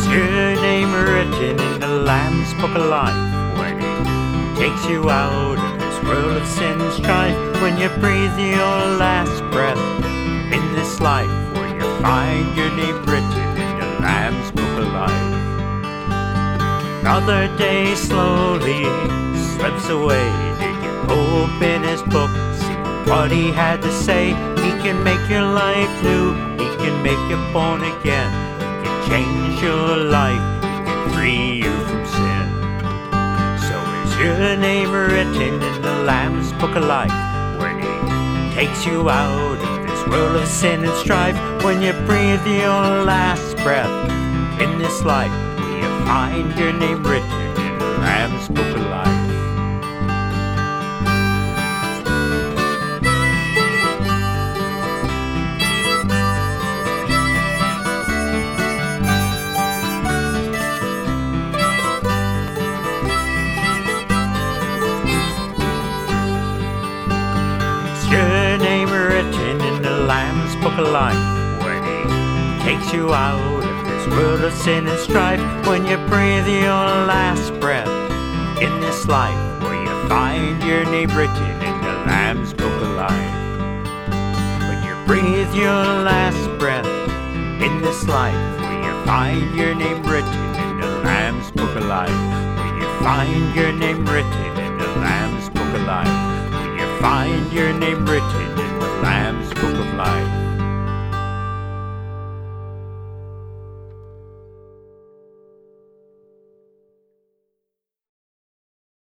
your name written in the Lamb's Book of Life when He takes you out of this world of sin and strife. When you breathe your last breath in this life, will you find your name written in the Lamb's Book of Life? Another day slowly slips away. Did you open His book, see what He had to say? He can make your life new, He can make you born again, He can change your life, He can free you from sin. So is your name written in the Lamb's Book of Life when He takes you out of this world of sin and strife? When you breathe your last breath in this life, will you find your name written in the Lamb's Book of Life? Your name written in the Lamb's Book of Life when He takes you out of this world of sin and strife. When you breathe your last breath in this life, will you find your name written in the Lamb's Book of Life? When you breathe your last breath in this life, will you find your name written in the Lamb's Book of Life? Will you find your name written in the Lamb's Book of Life? Find your name written in the Lamb's Book of Life.